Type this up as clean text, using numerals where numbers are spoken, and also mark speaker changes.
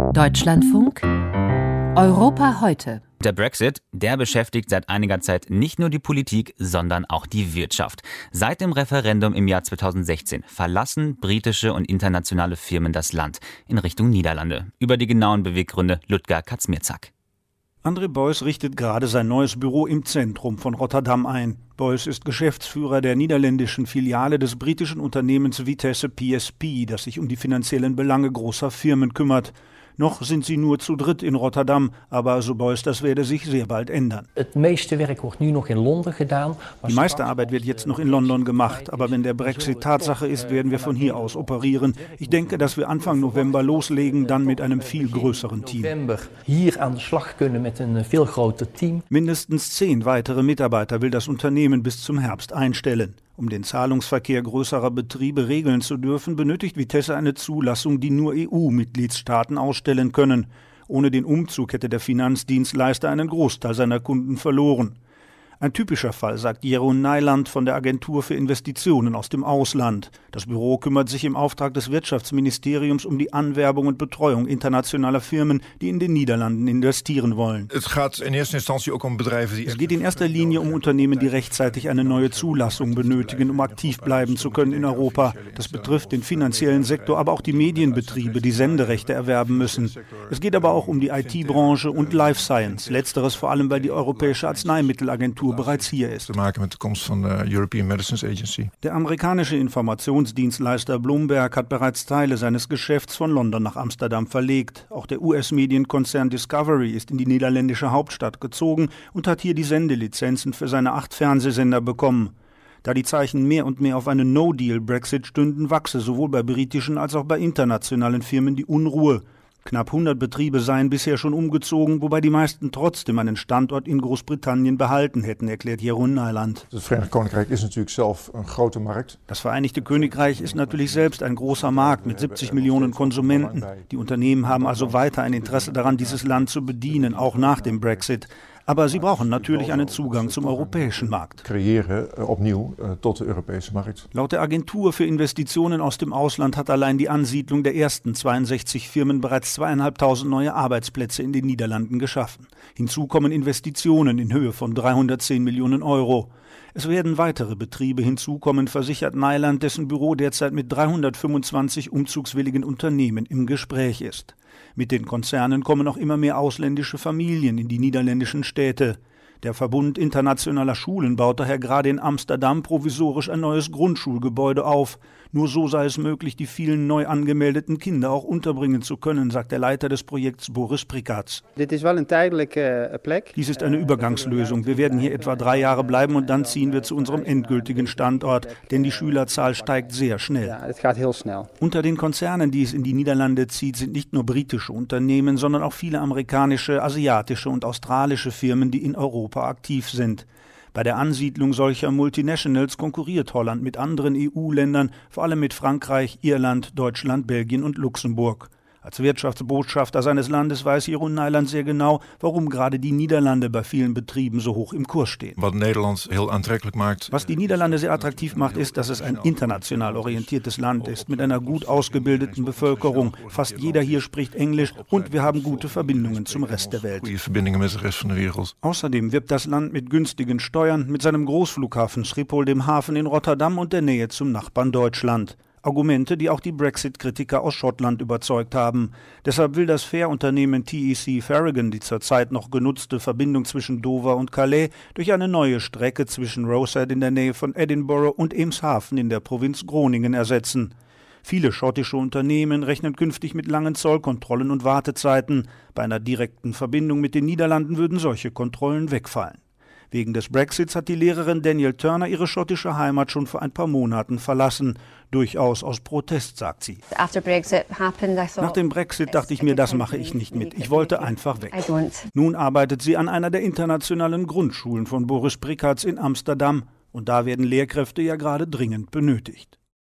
Speaker 1: Deutschlandfunk Europa heute.
Speaker 2: Der Brexit, der beschäftigt seit einiger Zeit nicht nur die Politik, sondern auch die Wirtschaft. Seit dem Referendum im Jahr 2016 verlassen britische und internationale Firmen das Land in Richtung Niederlande. Über die genauen Beweggründe Ludger Kazmierczak.
Speaker 3: André Beuys richtet gerade sein neues Büro im Zentrum von Rotterdam ein. Beuys ist Geschäftsführer der niederländischen Filiale des britischen Unternehmens Vitesse PSP, das sich um die finanziellen Belange großer Firmen kümmert. Noch sind sie nur zu dritt in Rotterdam, aber so Beuys, das werde sich sehr bald ändern.
Speaker 4: Het meeste werk wordt nu nog in Londen gedaan.
Speaker 3: Die meiste Arbeit wird jetzt noch in London gemacht, aber wenn der Brexit Tatsache ist, werden wir von hier aus operieren. Ich denke, dass wir Anfang November loslegen, dann mit einem viel größeren Team.
Speaker 4: Hier aan de slag kunnen met een veel groter team.
Speaker 3: Mindestens 10 weitere Mitarbeiter will das Unternehmen bis zum Herbst einstellen. Um den Zahlungsverkehr größerer Betriebe regeln zu dürfen, benötigt Vitesse eine Zulassung, die nur EU-Mitgliedstaaten ausstellen können. Ohne den Umzug hätte der Finanzdienstleister einen Großteil seiner Kunden verloren. Ein typischer Fall, sagt Jeroen Nijland von der Agentur für Investitionen aus dem Ausland. Das Büro kümmert sich im Auftrag des Wirtschaftsministeriums um die Anwerbung und Betreuung internationaler Firmen, die in den Niederlanden investieren wollen.
Speaker 5: Es geht
Speaker 3: in erster Linie um Unternehmen, die rechtzeitig eine neue Zulassung benötigen, um aktiv bleiben zu können in Europa. Das betrifft den finanziellen Sektor, aber auch die Medienbetriebe, die Senderechte erwerben müssen. Es geht aber auch um die IT-Branche und Life Science. Letzteres vor allem, weil die Europäische Arzneimittelagentur bereits hier ist. Der amerikanische Informationsdienstleister Bloomberg hat bereits Teile seines Geschäfts von London nach Amsterdam verlegt. Auch der US-Medienkonzern Discovery ist in die niederländische Hauptstadt gezogen und hat hier die Sendelizenzen für seine 8 Fernsehsender bekommen. Da die Zeichen mehr und mehr auf einen No-Deal-Brexit stünden, wachse sowohl bei britischen als auch bei internationalen Firmen die Unruhe. Knapp 100 Betriebe seien bisher schon umgezogen, wobei die meisten trotzdem einen Standort in Großbritannien behalten hätten, erklärt Jeroen Nijland.
Speaker 5: Das
Speaker 3: Vereinigte Königreich ist natürlich selbst ein großer Markt mit 70 Millionen Konsumenten. Die Unternehmen haben also weiter ein Interesse daran, dieses Land zu bedienen, auch nach dem Brexit. Aber sie brauchen natürlich einen Zugang zum europäischen Markt. Laut der Agentur für Investitionen aus dem Ausland hat allein die Ansiedlung der ersten 62 Firmen bereits 2.500 neue Arbeitsplätze in den Niederlanden geschaffen. Hinzu kommen Investitionen in Höhe von 310 Millionen Euro. Es werden weitere Betriebe hinzukommen, versichert Nijland, dessen Büro derzeit mit 325 umzugswilligen Unternehmen im Gespräch ist. Mit den Konzernen kommen auch immer mehr ausländische Familien in die niederländischen Städte. Der Verbund internationaler Schulen baut daher gerade in Amsterdam provisorisch ein neues Grundschulgebäude auf. Nur so sei es möglich, die vielen neu angemeldeten Kinder auch unterbringen zu können, sagt der Leiter des Projekts Boris Prikats.
Speaker 6: Dies ist
Speaker 3: eine Übergangslösung. Wir werden hier etwa 3 Jahre bleiben und dann ziehen wir zu unserem endgültigen Standort, denn die Schülerzahl steigt sehr schnell. Unter den Konzernen, die es in die Niederlande zieht, sind nicht nur britische Unternehmen, sondern auch viele amerikanische, asiatische und australische Firmen, die in Europa aktiv sind. Bei der Ansiedlung solcher Multinationals konkurriert Holland mit anderen EU-Ländern, vor allem mit Frankreich, Irland, Deutschland, Belgien und Luxemburg. Als Wirtschaftsbotschafter seines Landes weiß Jeroen Nijland sehr genau, warum gerade die Niederlande bei vielen Betrieben so hoch im Kurs stehen. Was die Niederlande sehr attraktiv macht, ist, dass es ein international orientiertes Land ist, mit einer gut ausgebildeten Bevölkerung. Fast jeder hier spricht Englisch und wir haben gute Verbindungen zum Rest der Welt. Außerdem wirbt das Land mit günstigen Steuern, mit seinem Großflughafen Schiphol, dem Hafen in Rotterdam und der Nähe zum Nachbarn Deutschland. Argumente, die auch die Brexit-Kritiker aus Schottland überzeugt haben. Deshalb will das Fährunternehmen TEC Farragon die zurzeit noch genutzte Verbindung zwischen Dover und Calais durch eine neue Strecke zwischen Rosehead in der Nähe von Edinburgh und Eemshaven in der Provinz Groningen ersetzen. Viele schottische Unternehmen rechnen künftig mit langen Zollkontrollen und Wartezeiten. Bei einer direkten Verbindung mit den Niederlanden würden solche Kontrollen wegfallen. Wegen des Brexits hat die Lehrerin Danielle Turner ihre schottische Heimat schon vor ein paar Monaten verlassen. Durchaus aus Protest, sagt sie. Nach dem Brexit dachte ich mir, das mache ich nicht mit. Ich wollte einfach weg. Nun arbeitet sie an einer der internationalen Grundschulen von Boris Prikats in Amsterdam. Und da werden Lehrkräfte ja gerade dringend benötigt.